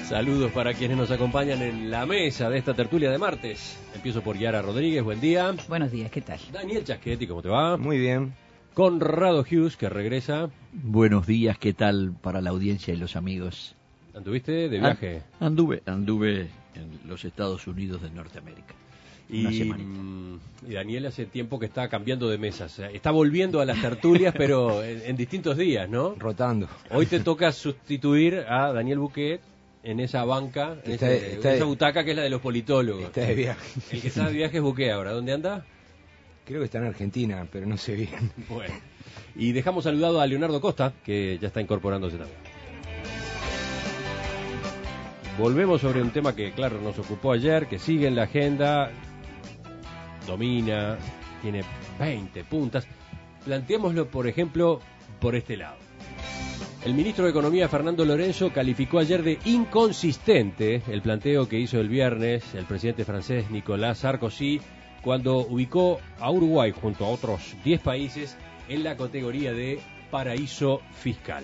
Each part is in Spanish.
Saludos para quienes nos acompañan en la mesa de esta tertulia de martes. Empiezo por Yara Rodríguez, buen día. Buenos días, ¿qué tal? Daniel Chaschetti, ¿cómo te va? Muy bien. Conrado Hughes, que regresa. Buenos días, ¿qué tal para la audiencia y los amigos? ¿Anduviste de viaje? Anduve en los Estados Unidos de Norteamérica. Una semanita. Y Daniel hace tiempo que está cambiando de mesas. Está volviendo a las tertulias, pero en distintos días, ¿no? Rotando. Hoy te toca sustituir a Daniel Buquet en esa banca, en esa butaca que es la de los politólogos. Está de viaje. El que está de viaje es Buquet ahora. ¿Dónde anda? Creo que está en Argentina, pero no sé bien. Bueno. Y dejamos saludado a Leonardo Costa, que ya está incorporándose también. Volvemos sobre un tema que, claro, nos ocupó ayer, que sigue en la agenda, domina, tiene 20 puntas. Planteémoslo, por ejemplo, por este lado. El ministro de Economía, Fernando Lorenzo, calificó ayer de inconsistente el planteo que hizo el viernes el presidente francés Nicolas Sarkozy cuando ubicó a Uruguay junto a otros 10 países en la categoría de paraíso fiscal.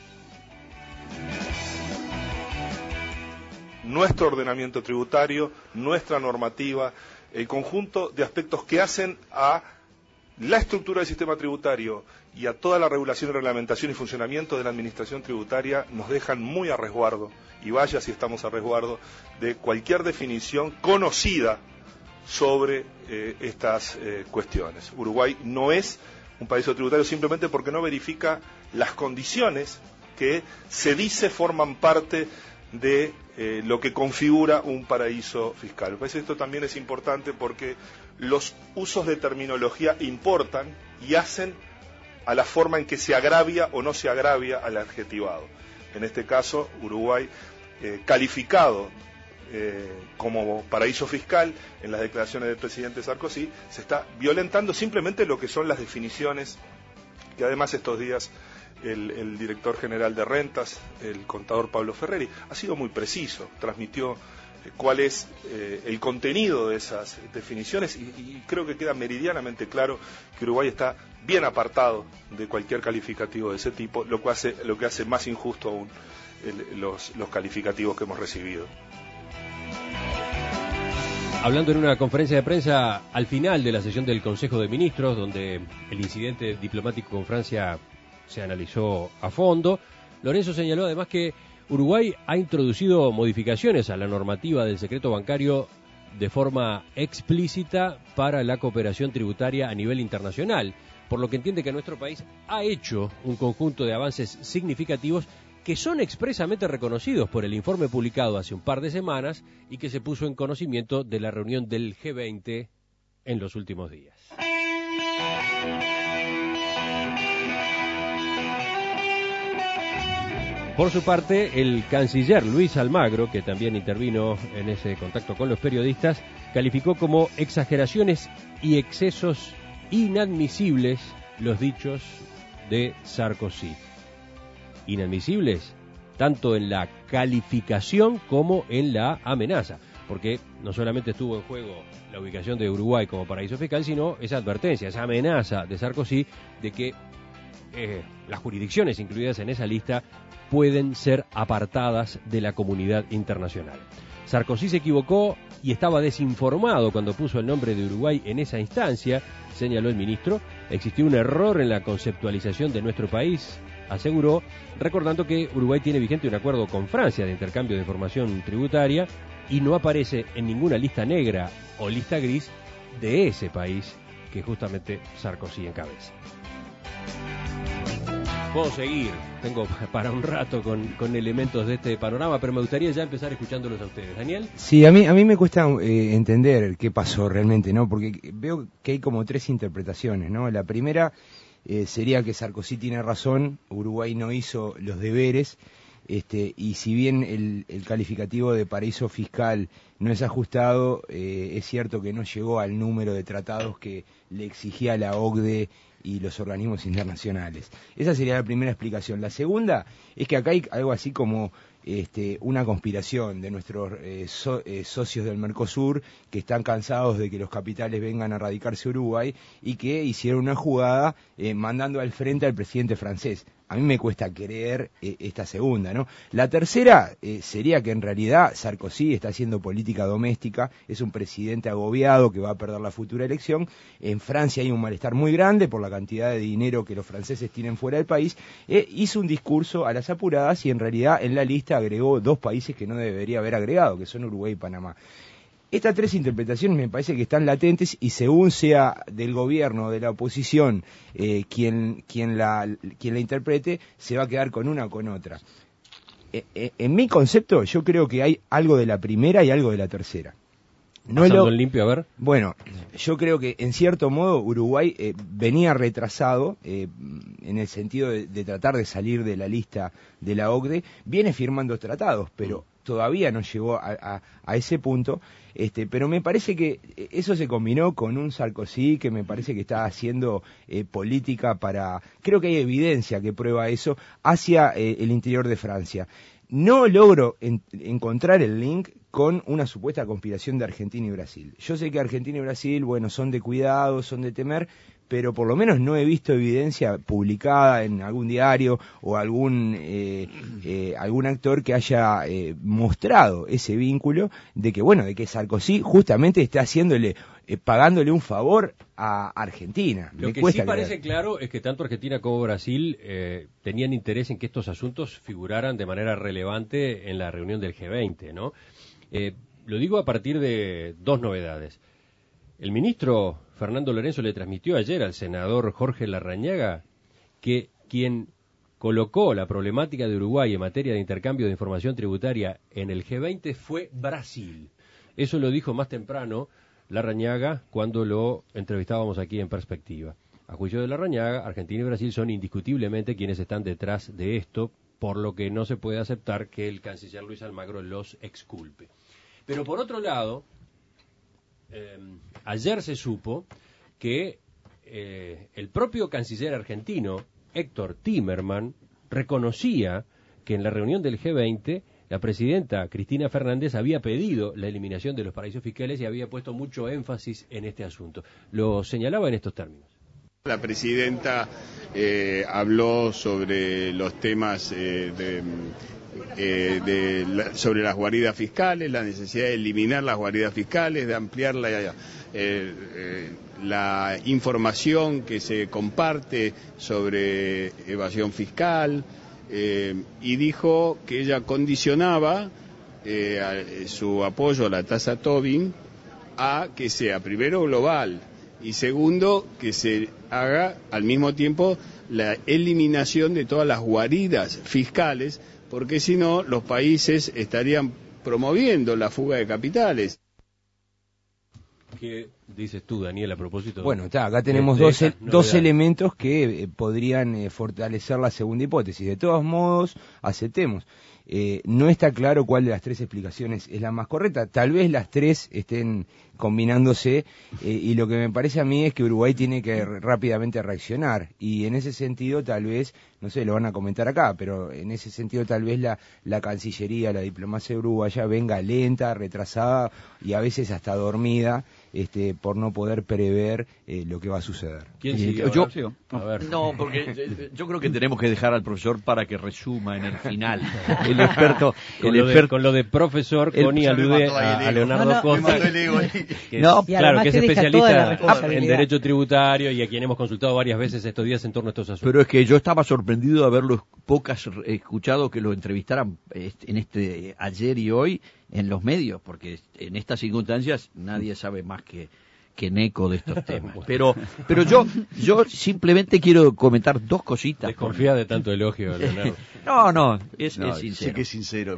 Nuestro ordenamiento tributario, nuestra normativa, el conjunto de aspectos que hacen a la estructura del sistema tributario y a toda la regulación, reglamentación y funcionamiento de la administración tributaria nos dejan muy a resguardo, y vaya si estamos a resguardo, de cualquier definición conocida sobre estas cuestiones. Uruguay no es un paraíso tributario simplemente porque no verifica las condiciones que se dice forman parte de lo que configura un paraíso fiscal. Me parece que esto también es importante porque los usos de terminología importan y hacen a la forma en que se agravia o no se agravia al adjetivado. En este caso, Uruguay, calificado como paraíso fiscal en las declaraciones del presidente Sarkozy, se está violentando simplemente lo que son las definiciones que además estos días el director general de rentas, el contador Pablo Ferreri, ha sido muy preciso, transmitió cuál es el contenido de esas definiciones y creo que queda meridianamente claro que Uruguay está bien apartado de cualquier calificativo de ese tipo, lo que hace más injusto aún los calificativos que hemos recibido. Hablando en una conferencia de prensa al final de la sesión del Consejo de Ministros, donde el incidente diplomático con Francia se analizó a fondo, Lorenzo señaló además que Uruguay ha introducido modificaciones a la normativa del secreto bancario de forma explícita para la cooperación tributaria a nivel internacional, por lo que entiende que nuestro país ha hecho un conjunto de avances significativos que son expresamente reconocidos por el informe publicado hace un par de semanas y que se puso en conocimiento de la reunión del G20 en los últimos días. Por su parte, el canciller Luis Almagro, que también intervino en ese contacto con los periodistas, calificó como exageraciones y excesos inadmisibles los dichos de Sarkozy. Inadmisibles tanto en la calificación como en la amenaza, porque no solamente estuvo en juego la ubicación de Uruguay como paraíso fiscal, sino esa advertencia, esa amenaza de Sarkozy de que las jurisdicciones incluidas en esa lista pueden ser apartadas de la comunidad internacional. Sarkozy se equivocó y estaba desinformado cuando puso el nombre de Uruguay en esa instancia, señaló el ministro. Existió un error en la conceptualización de nuestro país, aseguró, recordando que Uruguay tiene vigente un acuerdo con Francia de intercambio de información tributaria y no aparece en ninguna lista negra o lista gris de ese país que justamente Sarkozy encabeza. Puedo seguir, tengo para un rato con elementos de este panorama, pero me gustaría ya empezar escuchándolos a ustedes. ¿Daniel? Sí, a mí me cuesta entender qué pasó realmente, ¿no? Porque veo que hay como tres interpretaciones, ¿no? La primera sería que Sarkozy tiene razón, Uruguay no hizo los deberes, y si bien el calificativo de paraíso fiscal no es ajustado, es cierto que no llegó al número de tratados que le exigía la OCDE y los organismos internacionales. Esa sería la primera explicación. La segunda es que acá hay algo así como una conspiración de nuestros socios del Mercosur que están cansados de que los capitales vengan a radicarse a Uruguay y que hicieron una jugada mandando al frente al presidente francés. a mí me cuesta creer esta segunda, ¿no? La tercera sería que en realidad Sarkozy está haciendo política doméstica, es un presidente agobiado que va a perder la futura elección. En Francia hay un malestar muy grande por la cantidad de dinero que los franceses tienen fuera del país. Hizo un discurso a las apuradas y en realidad en la lista agregó 2 países que no debería haber agregado, que son Uruguay y Panamá. Estas 3 interpretaciones me parece que están latentes y según sea del gobierno o de la oposición quien la interprete, se va a quedar con una o con otra. En mi concepto, yo creo que hay algo de la primera y algo de la tercera. Pasando en limpio, a ver. Bueno, yo creo que en cierto modo Uruguay venía retrasado en el sentido de tratar de salir de la lista de la OCDE, viene firmando tratados, pero todavía no llegó a ese punto, pero me parece que eso se combinó con un Sarkozy que me parece que está haciendo política creo que hay evidencia que prueba eso, hacia el interior de Francia. No logro encontrar el link con una supuesta conspiración de Argentina y Brasil. Yo sé que Argentina y Brasil, bueno, son de cuidado, son de temer, pero por lo menos no he visto evidencia publicada en algún diario o algún actor que haya mostrado ese vínculo de que Sarkozy justamente está pagándole un favor a Argentina. Lo que sí parece claro es que tanto Argentina como Brasil tenían interés en que estos asuntos figuraran de manera relevante en la reunión del G20, ¿no? Lo digo a partir de 2 novedades. El ministro Fernando Lorenzo le transmitió ayer al senador Jorge Larrañaga que quien colocó la problemática de Uruguay en materia de intercambio de información tributaria en el G20 fue Brasil. Eso lo dijo más temprano Larrañaga cuando lo entrevistábamos aquí en Perspectiva. A juicio de Larrañaga, Argentina y Brasil son indiscutiblemente quienes están detrás de esto, por lo que no se puede aceptar que el canciller Luis Almagro los exculpe. Pero por otro lado, ayer se supo que el propio canciller argentino, Héctor Timerman, reconocía que en la reunión del G20 la presidenta Cristina Fernández había pedido la eliminación de los paraísos fiscales y había puesto mucho énfasis en este asunto. Lo señalaba en estos términos. La presidenta habló sobre los temas sobre las guaridas fiscales, la necesidad de eliminar las guaridas fiscales, de ampliar la información que se comparte sobre evasión fiscal, y dijo que ella condicionaba su apoyo a la tasa Tobin a que sea primero global y segundo que se haga al mismo tiempo la eliminación de todas las guaridas fiscales, porque si no los países estarían promoviendo la fuga de capitales. ¿Qué dices tú, Daniel, a propósito? Bueno, acá tenemos dos elementos que podrían fortalecer la segunda hipótesis. De todos modos, aceptemos. No está claro cuál de las 3 explicaciones es la más correcta. Tal vez las 3 estén combinándose y lo que me parece a mí es que Uruguay tiene que rápidamente reaccionar y en ese sentido tal vez, no sé, lo van a comentar acá, pero en ese sentido tal vez la Cancillería, la diplomacia uruguaya venga lenta, retrasada y a veces hasta dormida por no poder prever lo que va a suceder. ¿Quién sigue? Yo, a ver. No, porque yo creo que tenemos que dejar al profesor para que resuma en el final. El experto, con lo de profesor, Connie alude a Leonardo Costa, claro, que es especialista en derecho tributario y a quien hemos consultado varias veces estos días en torno a estos asuntos. Pero es que yo estaba sorprendido de haberlo escuchado que lo entrevistaran en ayer y hoy en los medios, porque en estas circunstancias nadie sabe más que Neco de estos temas. Pero yo simplemente quiero comentar 2 cositas. Desconfía de tanto elogio, Leonardo. No, es sincero. Sí que es sincero.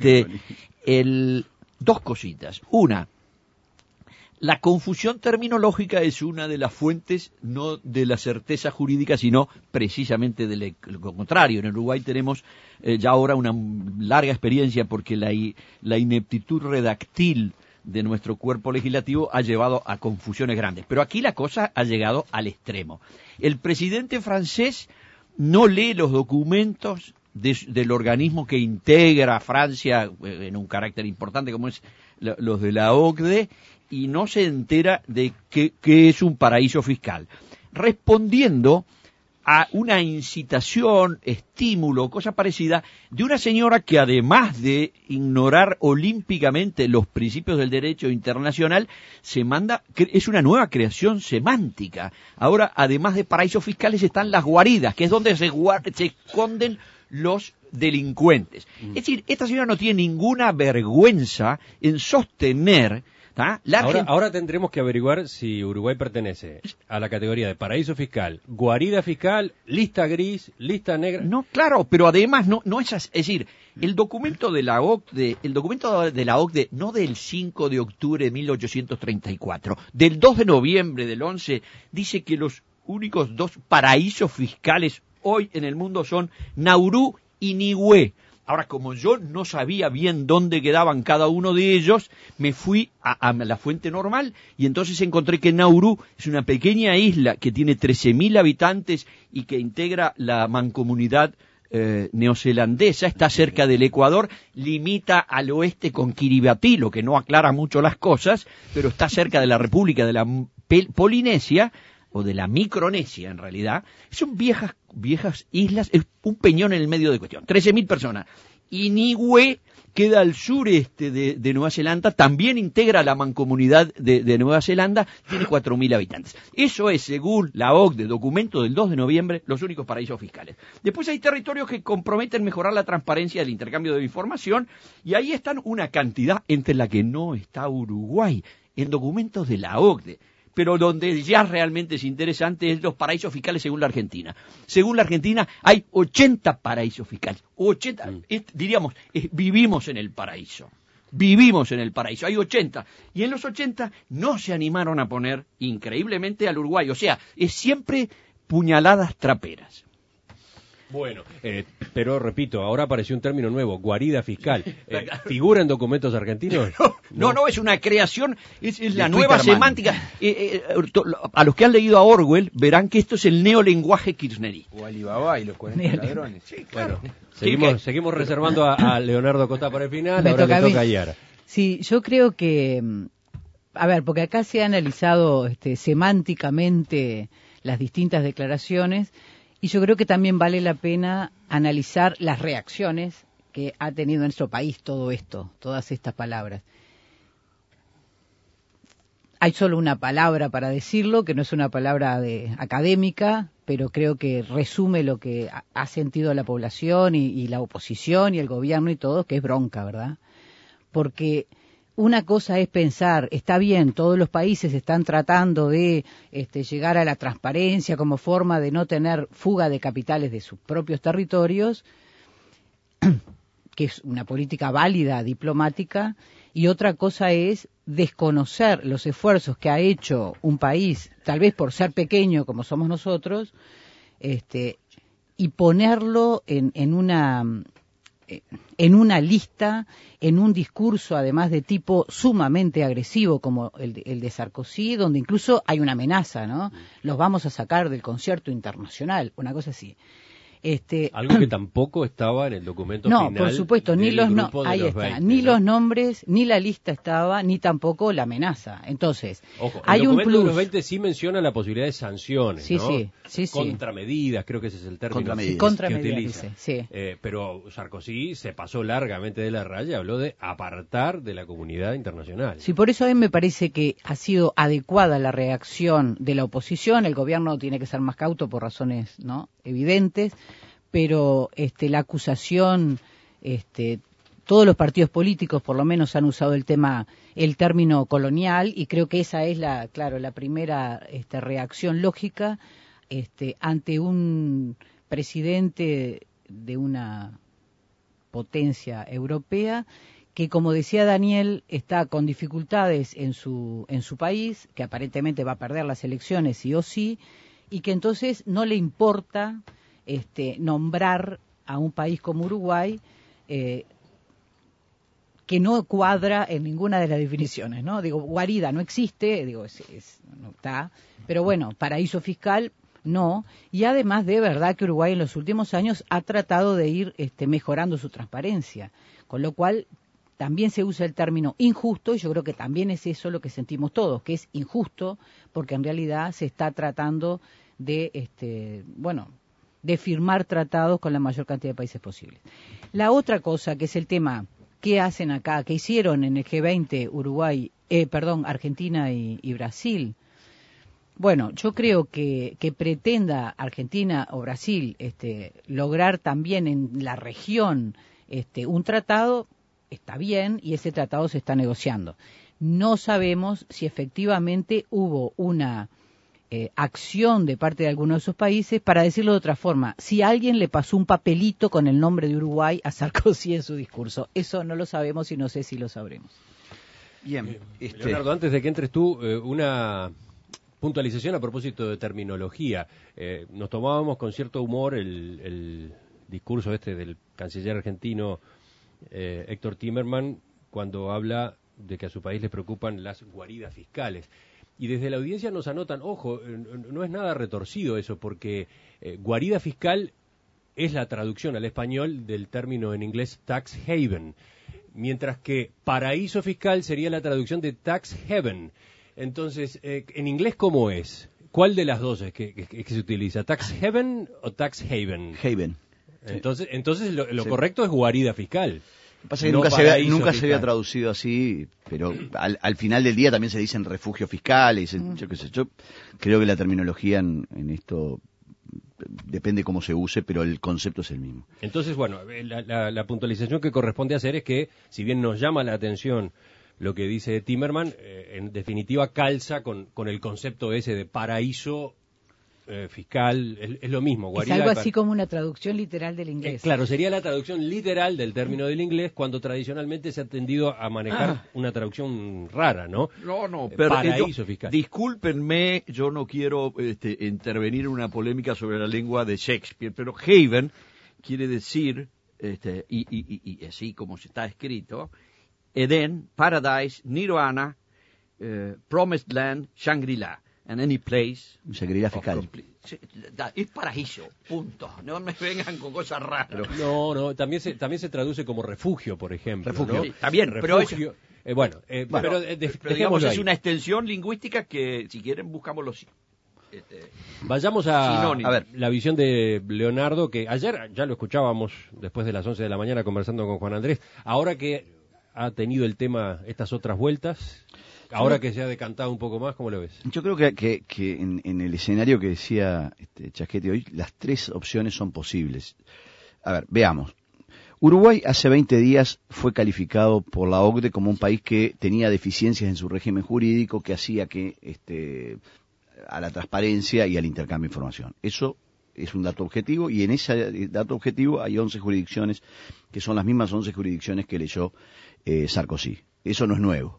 2 cositas. Una, la confusión terminológica es una de las fuentes no de la certeza jurídica, sino precisamente de lo contrario. En Uruguay tenemos ya ahora una larga experiencia porque la ineptitud redactil de nuestro cuerpo legislativo ha llevado a confusiones grandes. Pero aquí la cosa ha llegado al extremo. El presidente francés no lee los documentos del organismo que integra a Francia en un carácter importante como es los de la OCDE y no se entera de qué es un paraíso fiscal. Respondiendo a una incitación, estímulo, cosa parecida, de una señora que además de ignorar olímpicamente los principios del derecho internacional, es una nueva creación semántica. Ahora, además de paraísos fiscales, están las guaridas, que es donde se esconden los delincuentes. Es decir, esta señora no tiene ninguna vergüenza en sostener... Ahora tendremos que averiguar si Uruguay pertenece a la categoría de paraíso fiscal, guarida fiscal, lista gris, lista negra. No, claro, pero además no es así. Es decir, el documento de la OCDE, no del 5 de octubre de 1834, del 2 de noviembre del 11, dice que los únicos 2 paraísos fiscales hoy en el mundo son Nauru y Niue. Ahora, como yo no sabía bien dónde quedaban cada uno de ellos, me fui a la fuente normal y entonces encontré que Nauru es una pequeña isla que tiene 13.000 habitantes y que integra la mancomunidad neozelandesa, está cerca del Ecuador, limita al oeste con Kiribati, lo que no aclara mucho las cosas, pero está cerca de la República de la Polinesia, o de la Micronesia en realidad. Son viejas islas, es un peñón en el medio de cuestión, 13.000 personas. Y Niue queda al sureste de Nueva Zelanda, también integra la mancomunidad de Nueva Zelanda, tiene 4.000 habitantes. Eso es, según la OCDE, documento del 2 de noviembre, los únicos paraísos fiscales. Después hay territorios que comprometen mejorar la transparencia del intercambio de información, y ahí están una cantidad entre la que no está Uruguay, en documentos de la OCDE. Pero donde ya realmente es interesante es los paraísos fiscales según la Argentina. Según la Argentina hay 80 paraísos fiscales. 80, diríamos, vivimos en el paraíso. Vivimos en el paraíso. Hay 80. Y en los 80 no se animaron a poner, increíblemente, al Uruguay. O sea, es siempre puñaladas traperas. Bueno, pero repito, ahora apareció un término nuevo, guarida fiscal. ¿Figura en documentos argentinos? No, es una creación, es la nueva semántica. A los que han leído a Orwell verán que esto es el neolenguaje kirchnerista. O Alibaba y los 40 ladrones. Sí, claro. Seguimos reservando a Leonardo Cotá para el final, ahora le toca a Yara. Sí, yo creo que, a ver, porque acá se ha analizado semánticamente las distintas declaraciones, y yo creo que también vale la pena analizar las reacciones que ha tenido en nuestro país todo esto, todas estas palabras. Hay solo una palabra para decirlo, que no es una palabra académica, pero creo que resume lo que ha sentido la población y la oposición y el gobierno y todo, que es bronca, ¿verdad? Porque una cosa es pensar, está bien, todos los países están tratando de llegar a la transparencia como forma de no tener fuga de capitales de sus propios territorios, que es una política válida, diplomática, y otra cosa es desconocer los esfuerzos que ha hecho un país, tal vez por ser pequeño como somos nosotros, y ponerlo en una lista, en un discurso además de tipo sumamente agresivo como el de Sarkozy, donde incluso hay una amenaza, ¿no? Los vamos a sacar del concierto internacional, una cosa así. Algo que tampoco estaba en el documento final. No, por supuesto, ni los nombres, ni la lista estaba, ni tampoco la amenaza. Entonces, ojo, hay el documento un plus. de los 20 sí menciona la posibilidad de sanciones, sí, ¿no? Sí. Contramedidas, creo que ese es el término que utiliza. Dice, sí. Pero Sarkozy se pasó largamente de la raya, habló de apartar de la comunidad internacional. Sí, por eso a mí me parece que ha sido adecuada la reacción de la oposición. El gobierno tiene que ser más cauto por razones, ¿no?, evidentes, pero la acusación, todos los partidos políticos por lo menos han usado el término colonial, y creo que esa es la primera reacción lógica ante un presidente de una potencia europea que, como decía Daniel, está con dificultades en su país, que aparentemente va a perder las elecciones sí o sí, y que entonces no le importa nombrar a un país como Uruguay, que no cuadra en ninguna de las definiciones, ¿no? Digo, guarida no existe, no está, pero bueno, paraíso fiscal no, y además de verdad que Uruguay en los últimos años ha tratado de ir mejorando su transparencia, con lo cual también se usa el término injusto, y yo creo que también es eso lo que sentimos todos, que es injusto, porque en realidad se está tratando de de firmar tratados con la mayor cantidad de países posibles. La otra cosa, que es el tema, ¿qué hacen acá? ¿Qué hicieron en el G20 Argentina y Brasil? Bueno, yo creo que pretenda Argentina o Brasil lograr también en la región un tratado, está bien, y ese tratado se está negociando. No sabemos si efectivamente hubo una acción de parte de algunos de esos países, para decirlo de otra forma, si alguien le pasó un papelito con el nombre de Uruguay a Sarkozy en su discurso. Eso no lo sabemos y no sé si lo sabremos. Bien, Leonardo, antes de que entres tú, una puntualización a propósito de terminología. Nos tomábamos con cierto humor el discurso del canciller argentino Héctor Timerman cuando habla de que a su país les preocupan las guaridas fiscales. Y desde la audiencia nos anotan, ojo, no es nada retorcido eso, porque guarida fiscal es la traducción al español del término en inglés tax haven, mientras que paraíso fiscal sería la traducción de tax heaven. Entonces, en inglés, ¿cómo es? ¿Cuál de las dos es que se utiliza? ¿Tax heaven o tax haven? Haven. Entonces lo correcto es guarida fiscal. Lo que pasa es que No nunca se había traducido así, pero al final del día también se dicen refugios fiscales, yo qué sé. Yo creo que la terminología en esto depende cómo se use, pero el concepto es el mismo. Entonces, bueno, la puntualización que corresponde hacer es que, si bien nos llama la atención lo que dice Timerman, en definitiva calza con el concepto ese de paraíso fiscal, es lo mismo. Es algo así como una traducción literal del inglés. Claro, sería la traducción literal del término del inglés, cuando tradicionalmente se ha tendido a manejar una traducción rara, ¿no? No, paraíso fiscal. Discúlpenme, yo no quiero intervenir en una polémica sobre la lengua de Shakespeare, pero haven quiere decir, y así como se está escrito, Edén, Paradise, Nirvana, Promised Land, Shangri-La. And any place. Shangri-La fiscal. Es paraíso, punto. No me vengan con cosas raras. No, también se traduce como refugio, por ejemplo. Refugio, ¿no? sí, está bien, refugio, pero digamos, es una extensión lingüística que, si quieren, buscamos los... Vayamos a ver la visión de Leonardo, que ayer ya lo escuchábamos después de las 11 de la mañana conversando con Juan Andrés. Ahora que ha tenido el tema estas otras vueltas... Ahora que se ha decantado un poco más, ¿cómo lo ves? Yo creo que en el escenario que decía Chasquete hoy, las tres opciones son posibles. A ver, veamos. Uruguay hace 20 días fue calificado por la OCDE como un país que tenía deficiencias en su régimen jurídico que hacía que a la transparencia y al intercambio de información. Eso es un dato objetivo, y en ese dato objetivo hay 11 jurisdicciones que son las mismas 11 jurisdicciones que leyó Sarkozy. Eso no es nuevo.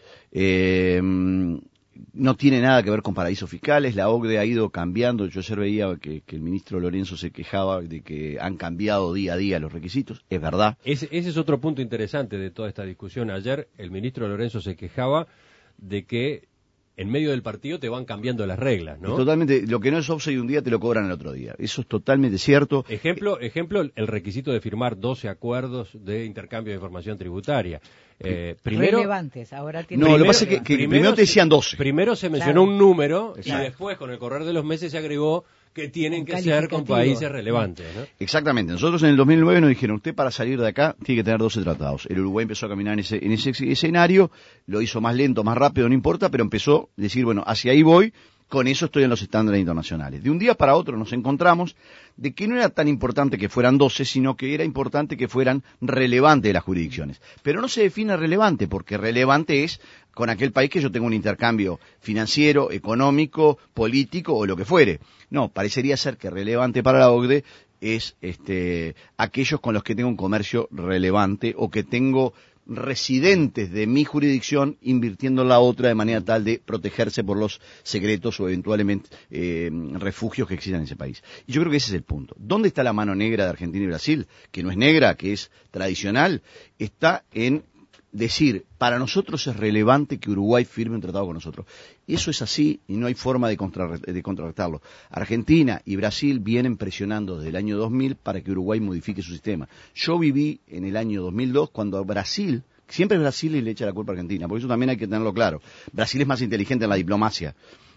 No tiene nada que ver con paraísos fiscales. La OCDE ha ido cambiando. Yo ayer veía que el ministro Lorenzo se quejaba de que han cambiado día a día los requisitos. Es verdad. Ese es otro punto interesante de toda esta discusión. Ayer el ministro Lorenzo se quejaba de que en medio del partido te van cambiando las reglas, ¿no? Totalmente. Lo que no es offside un día te lo cobran el otro día. Eso es totalmente cierto. Ejemplo, el requisito de firmar 12 acuerdos de intercambio de información tributaria. Primero, relevantes, ahora tiene... No, lo que pasa es que primero te decían 12. Primero se mencionó un número, y después, con el correr de los meses, se agregó que tienen que ser con países relevantes, ¿no? Exactamente. Nosotros en el 2009 nos dijeron, usted para salir de acá tiene que tener 12 tratados. El Uruguay empezó a caminar en ese escenario, lo hizo más lento, más rápido, no importa, pero empezó a decir, bueno, hacia ahí voy, con eso estoy en los estándares internacionales. De un día para otro nos encontramos de que no era tan importante que fueran 12, sino que era importante que fueran relevantes las jurisdicciones. Pero no se define relevante, porque relevante es con aquel país que yo tengo un intercambio financiero, económico, político o lo que fuere. No, parecería ser que relevante para la OCDE es aquellos con los que tengo un comercio relevante o que tengo residentes de mi jurisdicción invirtiendo en la otra de manera tal de protegerse por los secretos o eventualmente refugios que existan en ese país. Y yo creo que ese es el punto. ¿Dónde está la mano negra de Argentina y Brasil? Que no es negra, que es tradicional. Está en decir, para nosotros es relevante que Uruguay firme un tratado con nosotros. Y eso es así y no hay forma de contrarrestarlo. Argentina y Brasil vienen presionando desde el año 2000 para que Uruguay modifique su sistema. Yo viví en el año 2002 cuando Brasil, siempre Brasil le echa la culpa a Argentina, porque eso también hay que tenerlo claro. Brasil es más inteligente en la diplomacia.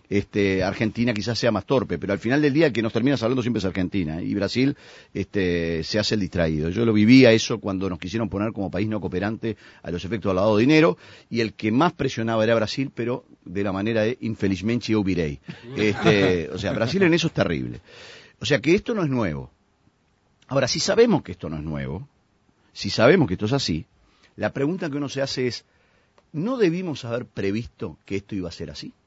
Argentina quizás sea más torpe, pero al final del día el que nos termina hablando siempre es Argentina, y Brasil se hace el distraído. Yo lo vivía eso cuando nos quisieron poner como país no cooperante a los efectos del lavado de dinero, y el que más presionaba era Brasil, pero de la manera de infelizmente yo virei. O sea, Brasil en eso es terrible. O sea que esto no es nuevo. Ahora, si sabemos que esto no es nuevo, si sabemos que esto es así, la pregunta que uno se hace es, ¿no debimos haber previsto que esto iba a ser así?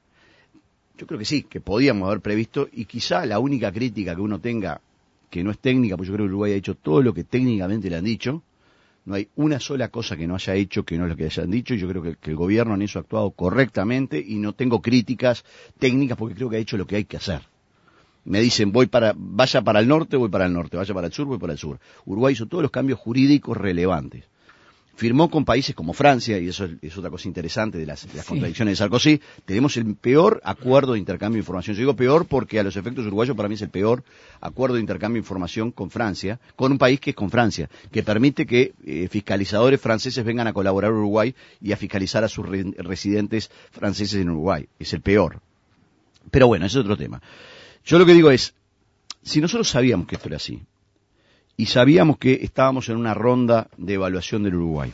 Yo creo que sí, que podíamos haber previsto, y quizá la única crítica que uno tenga, que no es técnica, porque yo creo que Uruguay ha hecho todo lo que técnicamente le han dicho, no hay una sola cosa que no haya hecho que no es lo que hayan dicho, y yo creo que el gobierno en eso ha actuado correctamente, y no tengo críticas técnicas porque creo que ha hecho lo que hay que hacer. Me dicen, vaya para el norte, voy para el norte, vaya para el sur, voy para el sur. Uruguay hizo todos los cambios jurídicos relevantes. Firmó con países como Francia, y eso es otra cosa interesante de las contradicciones de Sarkozy. Tenemos el peor acuerdo de intercambio de información. Yo digo peor porque a los efectos uruguayos para mí es el peor acuerdo de intercambio de información con Francia, con un país que es con Francia, que permite que fiscalizadores franceses vengan a colaborar a Uruguay y a fiscalizar a sus residentes franceses en Uruguay. Es el peor. Pero bueno, ese es otro tema. Yo lo que digo es, si nosotros sabíamos que esto era así, y sabíamos que estábamos en una ronda de evaluación del Uruguay,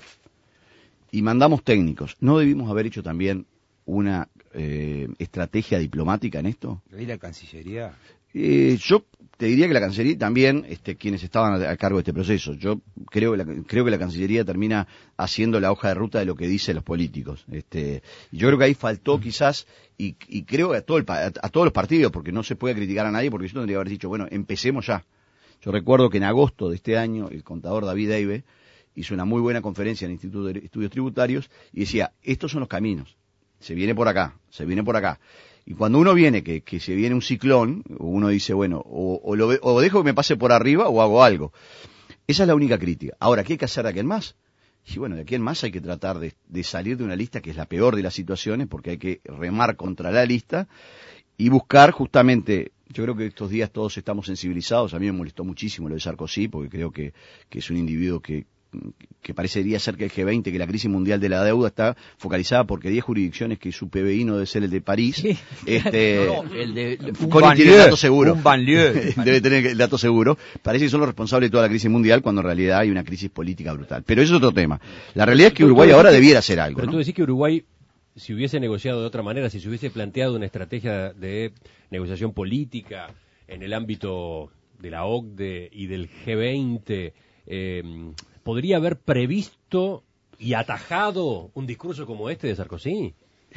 y mandamos técnicos, ¿no debimos haber hecho también una estrategia diplomática en esto? ¿Y la Cancillería? Yo te diría que la Cancillería también, quienes estaban a cargo de este proceso. Yo creo que la Cancillería termina haciendo la hoja de ruta de lo que dicen los políticos. Y yo creo que ahí faltó quizás, y creo que a todos los partidos, porque no se puede criticar a nadie, porque yo tendría que haber dicho, bueno, empecemos ya. Yo recuerdo que en agosto de este año el contador David Eibe hizo una muy buena conferencia en el Instituto de Estudios Tributarios y decía, estos son los caminos, se viene por acá, se viene por acá. Y cuando uno viene, que se viene un ciclón, uno dice, bueno, o dejo que me pase por arriba o hago algo. Esa es la única crítica. Ahora, ¿qué hay que hacer de aquí en más? Y bueno, de aquí en más hay que tratar de salir de una lista que es la peor de las situaciones, porque hay que remar contra la lista y buscar justamente. Yo creo que estos días todos estamos sensibilizados. A mí me molestó muchísimo lo de Sarkozy, porque creo que es un individuo que parecería ser que el G20, que la crisis mundial de la deuda está focalizada porque 10 jurisdicciones, que su PBI no debe ser el de París. Sí. El de Connie tiene el dato seguro. Un banlieue. Debe tener el dato seguro. Parece que son los responsables de toda la crisis mundial, cuando en realidad hay una crisis política brutal. Pero eso es otro tema. La realidad es que Uruguay ahora debiera hacer algo. Pero ¿no? tú decís que Uruguay, si hubiese negociado de otra manera, si se hubiese planteado una estrategia de negociación política en el ámbito de la OCDE y del G20, ¿podría haber previsto y atajado un discurso como este de Sarkozy?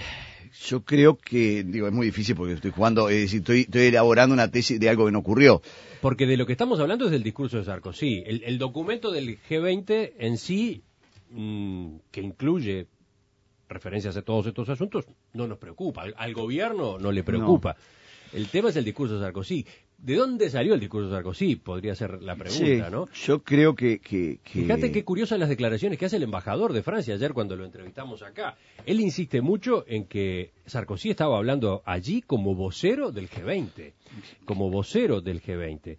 Yo creo que, es muy difícil porque estoy elaborando una tesis de algo que no ocurrió. Porque de lo que estamos hablando es del discurso de Sarkozy. El documento del G20 en sí, que incluye referencias a todos estos asuntos, no nos preocupa. Al gobierno no le preocupa. No. El tema es el discurso de Sarkozy. ¿De dónde salió el discurso de Sarkozy? Podría ser la pregunta, ¿no? Yo creo que... Fíjate qué curiosas las declaraciones que hace el embajador de Francia ayer cuando lo entrevistamos acá. Él insiste mucho en que Sarkozy estaba hablando allí como vocero del G20. Como vocero del G20.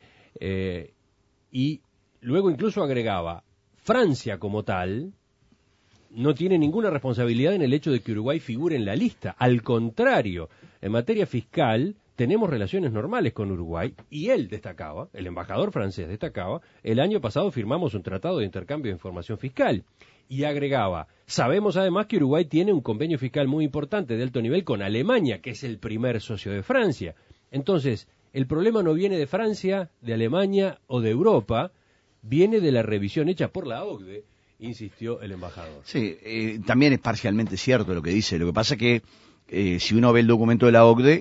Y luego incluso agregaba, Francia como tal no tiene ninguna responsabilidad en el hecho de que Uruguay figure en la lista. Al contrario, en materia fiscal tenemos relaciones normales con Uruguay, y él destacaba, el embajador francés destacaba, el año pasado firmamos un tratado de intercambio de información fiscal, y agregaba, sabemos además que Uruguay tiene un convenio fiscal muy importante de alto nivel con Alemania, que es el primer socio de Francia. Entonces, el problema no viene de Francia, de Alemania o de Europa, viene de la revisión hecha por la OCDE, insistió el embajador. Sí, también es parcialmente cierto lo que dice. Lo que pasa que si uno ve el documento de la OCDE,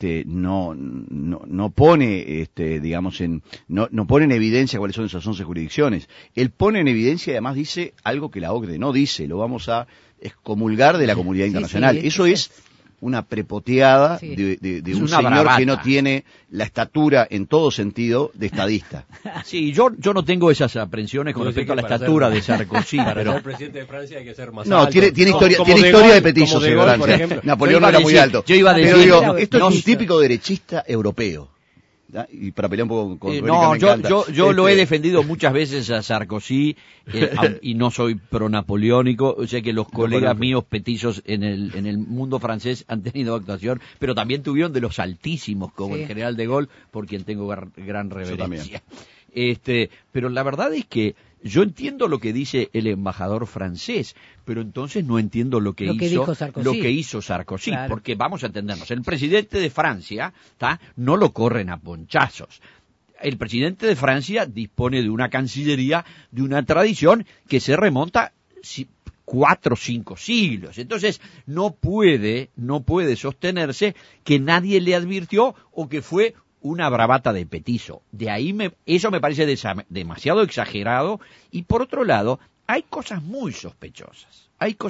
no pone, no pone en evidencia cuáles son esas 11 jurisdicciones. Él pone en evidencia y además dice algo que la OCDE no dice. Lo vamos a excomulgar de la comunidad internacional. Eso es una prepoteada de un señor bravata, que no tiene la estatura en todo sentido de estadista. Sí, yo no tengo esas aprensiones con respecto a la estatura de Sarkozy. Para ser presidente de Francia hay que ser más alto. No, tiene historia de petizos en Francia. Napoleón no era muy alto. Yo iba a decir, esto es un típico derechista europeo. Y para pelear un poco con no, yo lo he defendido muchas veces a Sarkozy y no soy pro-napoleónico. Sé que los colegas míos petizos en el mundo francés han tenido actuación, pero también tuvieron de los altísimos, como el general de Gaulle, por quien tengo gran reverencia. Pero la verdad es que yo entiendo lo que dice el embajador francés, pero entonces no entiendo lo que hizo Sarkozy, claro. Porque vamos a entendernos, el presidente de Francia no lo corren a ponchazos. El presidente de Francia dispone de una cancillería, de una tradición que se remonta 4 o 5 siglos. Entonces no puede sostenerse que nadie le advirtió o que fue una bravata de petizo. De ahí eso me parece demasiado exagerado. Y por otro lado, hay cosas muy sospechosas.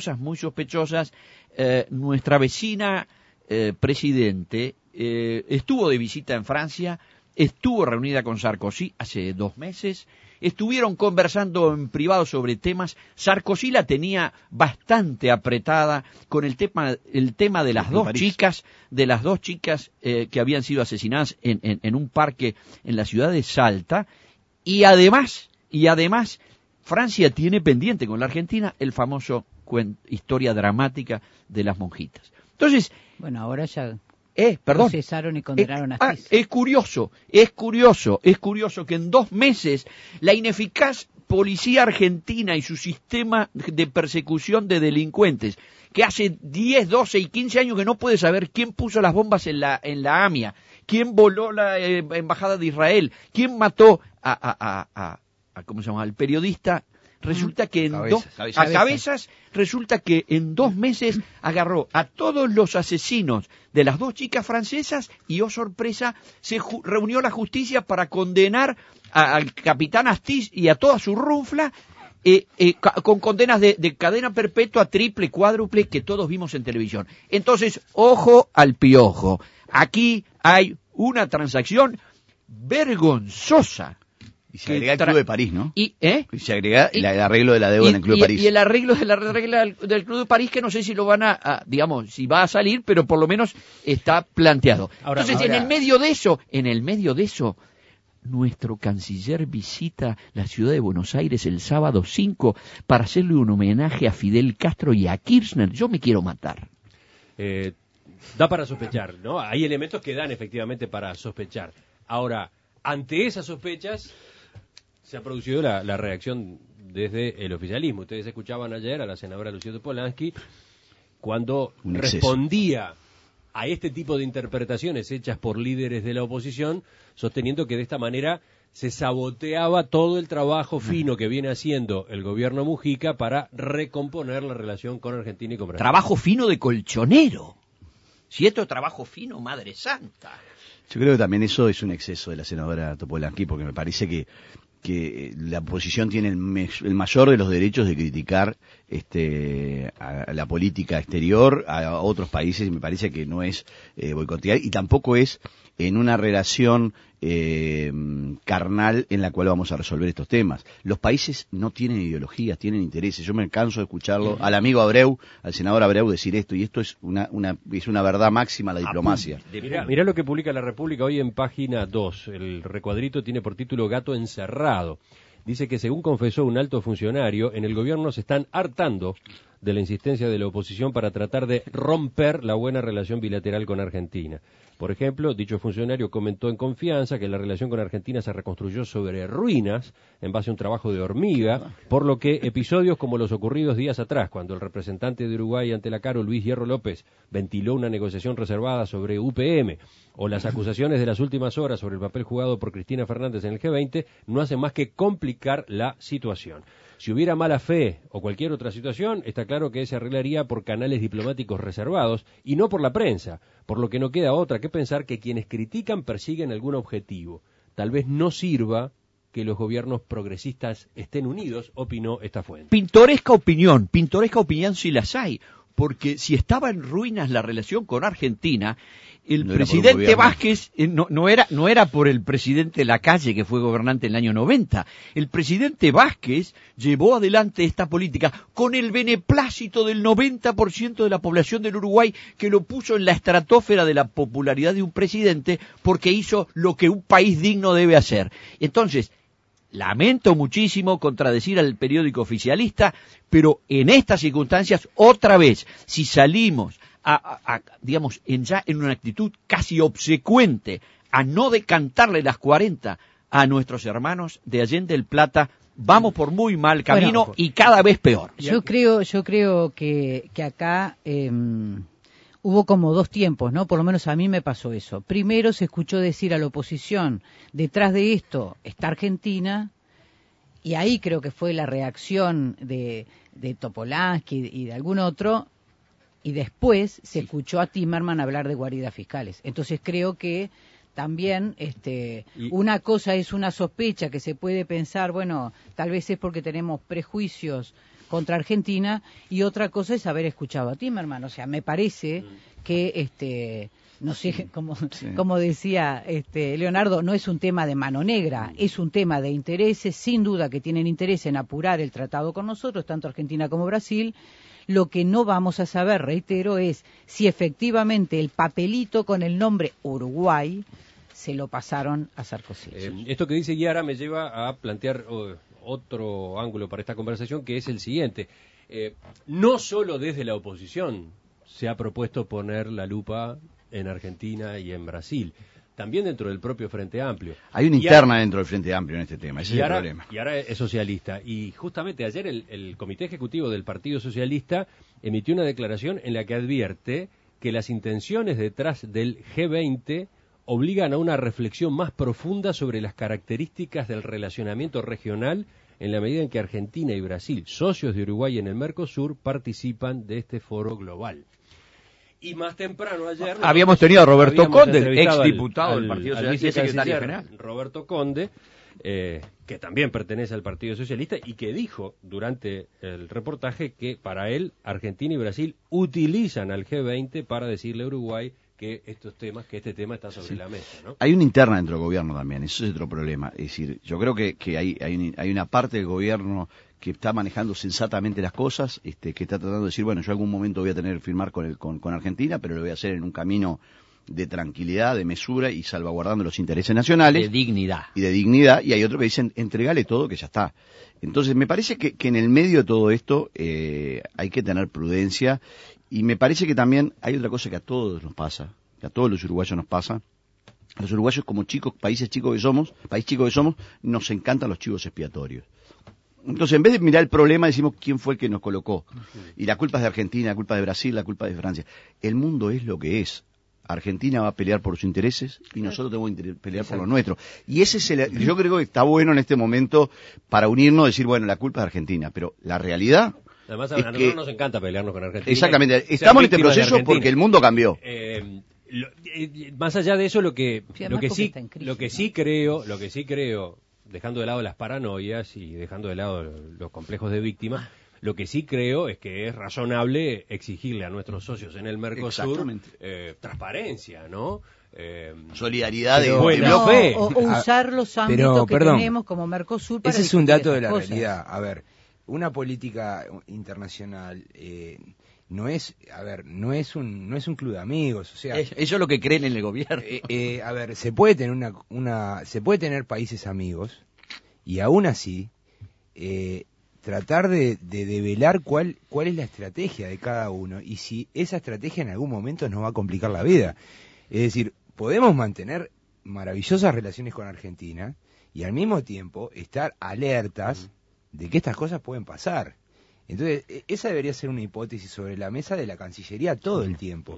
Nuestra vecina presidente estuvo de visita en Francia, estuvo reunida con Sarkozy hace 2 meses, estuvieron conversando en privado sobre temas. Sarkozy la tenía bastante apretada con el tema de las dos chicas, que habían sido asesinadas en un parque en la ciudad de Salta, y además Francia tiene pendiente con la Argentina el famoso historia dramática de las monjitas. Entonces, bueno, ahora ya perdón. Procesaron y condenaron a Asís. Es curioso que en 2 meses la ineficaz policía argentina y su sistema de persecución de delincuentes, que hace 10, 12 y 15 años que no puede saber quién puso las bombas en la AMIA, quién voló la embajada de Israel, quién mató ¿cómo se llama?, al periodista. Resulta que resulta que en 2 meses agarró a todos los asesinos de las 2 chicas francesas y, oh sorpresa, se reunió la justicia para condenar al capitán Astiz y a toda su runfla con condenas de cadena perpetua, triple, cuádruple, que todos vimos en televisión. Entonces, ojo al piojo. Aquí hay una transacción vergonzosa. Y se agrega el Club de París, ¿no? Y se agrega el arreglo de la deuda en el Club de París. Y el arreglo de la regla del Club de París, que no sé si lo van si va a salir, pero por lo menos está planteado. Entonces, en el medio de eso, nuestro canciller visita la ciudad de Buenos Aires el sábado 5 para hacerle un homenaje a Fidel Castro y a Kirchner. Yo me quiero matar. Da para sospechar, ¿no? Hay elementos que dan efectivamente para sospechar. Ahora, ante esas sospechas se ha producido la reacción desde el oficialismo. Ustedes escuchaban ayer a la senadora Lucía Polanski cuando respondía a este tipo de interpretaciones hechas por líderes de la oposición, sosteniendo que de esta manera se saboteaba todo el trabajo fino que viene haciendo el gobierno Mujica para recomponer la relación con Argentina y con Brasil. Trabajo fino de colchonero. Si esto es trabajo fino, madre santa. Yo creo que también eso es un exceso de la senadora Topolansky, porque me parece que la oposición tiene el mayor de los derechos de criticar a la política exterior, a otros países, y me parece que no es boicotear, y tampoco es en una relación carnal en la cual vamos a resolver estos temas. Los países no tienen ideologías, tienen intereses. Yo me canso de escucharlo al amigo Abreu, al senador Abreu, decir esto, y esto es una verdad máxima la diplomacia. Mirá lo que publica La República hoy en página 2. El recuadrito tiene por título Gato encerrado. Dice que, según confesó un alto funcionario, en el gobierno se están hartando de la insistencia de la oposición para tratar de romper la buena relación bilateral con Argentina. Por ejemplo, dicho funcionario comentó en confianza que la relación con Argentina se reconstruyó sobre ruinas en base a un trabajo de hormiga, por lo que episodios como los ocurridos días atrás, cuando el representante de Uruguay ante la Caro, Luis Hierro López, ventiló una negociación reservada sobre UPM, o las acusaciones de las últimas horas sobre el papel jugado por Cristina Fernández en el G20, no hacen más que complicar la situación. Si hubiera mala fe o cualquier otra situación, está claro que se arreglaría por canales diplomáticos reservados y no por la prensa, por lo que no queda otra que pensar que quienes critican persiguen algún objetivo. Tal vez no sirva que los gobiernos progresistas estén unidos, opinó esta fuente. Pintoresca opinión si las hay, porque si estaba en ruinas la relación con Argentina, el No presidente era por un Vázquez no era por el presidente Lacalle, que fue gobernante en el año 90. El presidente Vázquez llevó adelante esta política con el beneplácito del 90% de la población del Uruguay, que lo puso en la estratosfera de la popularidad de un presidente, porque hizo lo que un país digno debe hacer. Entonces, lamento muchísimo contradecir al periódico oficialista, pero en estas circunstancias, otra vez, si salimos digamos, ya en una actitud casi obsecuente a no decantarle las 40 a nuestros hermanos de Allende el Plata, vamos por muy mal camino y cada vez peor. Yo creo que acá hubo como dos tiempos, ¿no? Por lo menos a mí me pasó eso. Primero se escuchó decir a la oposición, detrás de esto está Argentina, y ahí creo que fue la reacción de Topolansky y de algún otro, y después se escuchó a Timerman hablar de guaridas fiscales. Entonces creo que también una cosa es una sospecha que se puede pensar, bueno, tal vez es porque tenemos prejuicios contra Argentina, y otra cosa es haber escuchado a Timerman. O sea, me parece que no sé, como decía Leonardo, no es un tema de mano negra, es un tema de intereses, sin duda que tienen interés en apurar el tratado con nosotros, tanto Argentina como Brasil. Lo que no vamos a saber, reitero, es si efectivamente el papelito con el nombre Uruguay se lo pasaron a Sarkozy. Esto que dice Guiara me lleva a plantear otro ángulo para esta conversación, que es el siguiente. No solo desde la oposición se ha propuesto poner la lupa en Argentina y en Brasil, también dentro del propio Frente Amplio. Hay una interna dentro del Frente Amplio en este tema, ese es el problema. Y ahora es socialista. Y justamente ayer el Comité Ejecutivo del Partido Socialista emitió una declaración en la que advierte que las intenciones detrás del G20 obligan a una reflexión más profunda sobre las características del relacionamiento regional, en la medida en que Argentina y Brasil, socios de Uruguay en el Mercosur, participan de este foro global. Y más temprano ayer habíamos tenido a Roberto Conde, ex diputado del Partido Socialista y secretario general. Roberto Conde, que también pertenece al Partido Socialista y que dijo durante el reportaje que para él Argentina y Brasil utilizan al G20 para decirle a Uruguay que este tema está sobre la mesa, ¿no? Hay una interna dentro del gobierno también, eso es otro problema. Es decir, yo creo que hay una parte del gobierno que está manejando sensatamente las cosas, que está tratando de decir, bueno, yo algún momento voy a tener que firmar con Argentina, pero lo voy a hacer en un camino de tranquilidad, de mesura y salvaguardando los intereses nacionales. De dignidad. Y de dignidad, y hay otros que dicen, entregale todo que ya está. Entonces, me parece que en el medio de todo esto hay que tener prudencia, y me parece que también hay otra cosa que a todos nos pasa, que a todos los uruguayos nos pasa. Los uruguayos, como país chico que somos, nos encantan los chivos expiatorios. Entonces, en vez de mirar el problema, decimos quién fue el que nos colocó. Y la culpa es de Argentina, la culpa es de Brasil, la culpa es de Francia. El mundo es lo que es. Argentina va a pelear por sus intereses y nosotros tenemos que pelear por los nuestros. Y ese es yo creo que está bueno en este momento para unirnos, decir, bueno, la culpa es de Argentina, pero la realidad... Además, a nosotros nos encanta pelearnos con Argentina. Exactamente. Estamos en este proceso porque el mundo cambió. Más allá de eso, lo que sí creo, dejando de lado las paranoias y dejando de lado los complejos de víctima, lo que sí creo es que es razonable exigirle a nuestros socios en el Mercosur transparencia, ¿no? Solidaridad de buena fe. O usar los ámbitos que tenemos como Mercosur para ese es un dato de la cosas. realidad. A ver, una política internacional no es un club de amigos, o sea, eso es lo que creen en el gobierno. A ver, se puede tener países amigos y aún así tratar de develar cuál es la estrategia de cada uno y si esa estrategia en algún momento nos va a complicar la vida. Es decir, podemos mantener maravillosas relaciones con Argentina y al mismo tiempo estar alertas de que estas cosas pueden pasar. Entonces, esa debería ser una hipótesis sobre la mesa de la Cancillería todo el tiempo.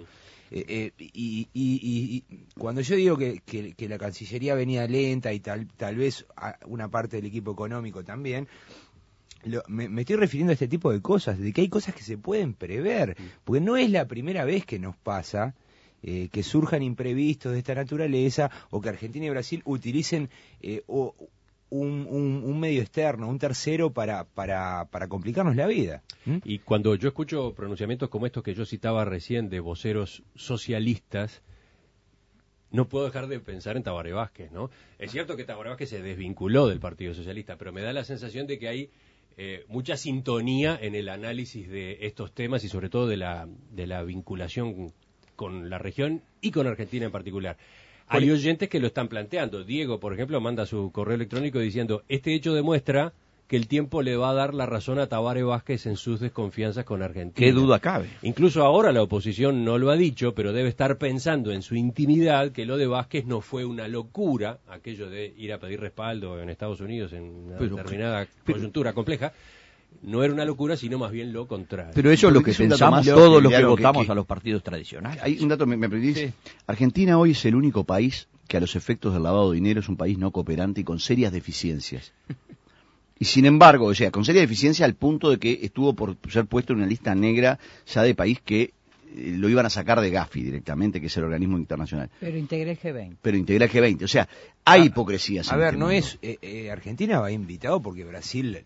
Y cuando yo digo que la Cancillería venía lenta y tal vez una parte del equipo económico también, me estoy refiriendo a este tipo de cosas, de que hay cosas que se pueden prever, porque no es la primera vez que nos pasa que surjan imprevistos de esta naturaleza o que Argentina y Brasil utilicen un medio externo, un tercero para complicarnos la vida. Y cuando yo escucho pronunciamientos como estos que yo citaba recién de voceros socialistas, no puedo dejar de pensar en Tabaré Vázquez, ¿no? Es cierto que Tabaré Vázquez se desvinculó del Partido Socialista, pero me da la sensación de que hay mucha sintonía en el análisis de estos temas y sobre todo de la vinculación con la región y con Argentina en particular. Hay oyentes que lo están planteando. Diego, por ejemplo, manda su correo electrónico diciendo: este hecho demuestra que el tiempo le va a dar la razón a Tabaré Vázquez en sus desconfianzas con Argentina. ¿Qué duda cabe? Incluso ahora la oposición no lo ha dicho, pero debe estar pensando en su intimidad que lo de Vázquez no fue una locura, aquello de ir a pedir respaldo en Estados Unidos en una determinada coyuntura compleja. No era una locura, sino más bien lo contrario. Pero eso es lo que pensamos todos los que votamos a los partidos tradicionales. Hay un dato, me aprendí. Sí. Argentina hoy es el único país que a los efectos del lavado de dinero es un país no cooperante y con serias deficiencias. Y sin embargo, o sea, con seria deficiencia al punto de que estuvo por ser puesto en una lista negra ya de país que lo iban a sacar de Gafi directamente, que es el organismo internacional. Pero integra el G20. Pero integra el G20. O sea, hay hipocresías. A ver, no es... Argentina va invitado porque Brasil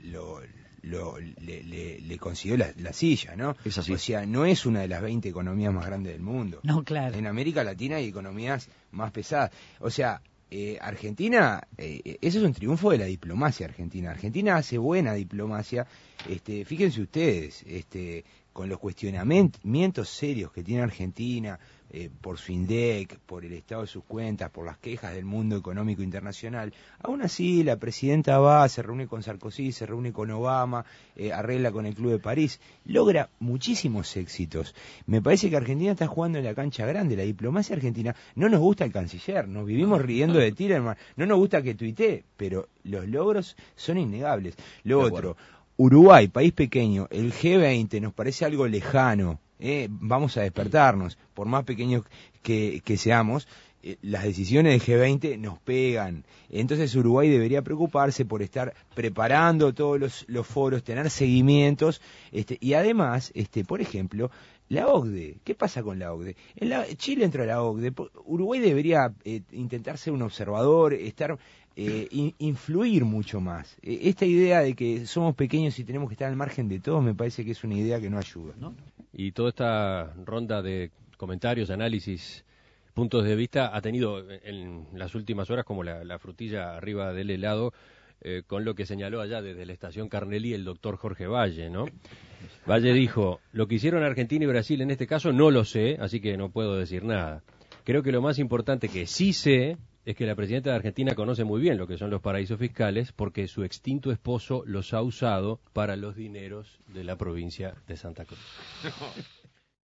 le consiguió la silla, ¿no? Es así. O sea, no es una de las 20 economías más grandes del mundo. No, claro. En América Latina hay economías más pesadas. O sea... Argentina, ese es un triunfo de la diplomacia argentina. Argentina hace buena diplomacia. Fíjense ustedes, con los cuestionamientos serios que tiene Argentina por su INDEC, por el estado de sus cuentas, por las quejas del mundo económico internacional. Aún así, la presidenta va, se reúne con Sarkozy, se reúne con Obama, arregla con el Club de París, logra muchísimos éxitos. Me parece que Argentina está jugando en la cancha grande. La diplomacia argentina, no nos gusta el canciller, nos vivimos riendo de Tillerman, no nos gusta que tuitee, pero los logros son innegables. Lo otro, Uruguay, país pequeño, el G20 nos parece algo lejano. Vamos a despertarnos, por más pequeños que seamos, las decisiones del G20 nos pegan. Entonces Uruguay debería preocuparse por estar preparando todos los foros, tener seguimientos, y además, por ejemplo, la OCDE. ¿Qué pasa con la OCDE? Chile entra a la OCDE, Uruguay debería intentar ser un observador, influir mucho más. Esta idea de que somos pequeños y tenemos que estar al margen de todos me parece que es una idea que no ayuda, ¿no? Y toda esta ronda de comentarios, análisis, puntos de vista ha tenido en las últimas horas como la frutilla arriba del helado, con lo que señaló allá desde la estación Carnelli el doctor Jorge Valle, ¿no? Valle dijo: lo que hicieron Argentina y Brasil en este caso no lo sé, así que no puedo decir nada. Creo que lo más importante que sí sé es que la presidenta de Argentina conoce muy bien lo que son los paraísos fiscales porque su extinto esposo los ha usado para los dineros de la provincia de Santa Cruz.